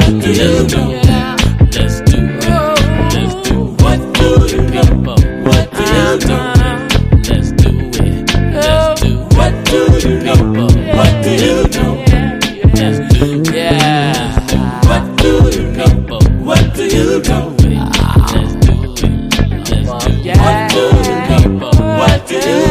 What do you do? Let's do it. Let's do it. What do you people? What do you do? Let's do it. Let's do it. What do you people? What do you do? Let's do it. Yeah. What do you people? What do you do? Let's do it. Let's do it. What do you people? What do you do?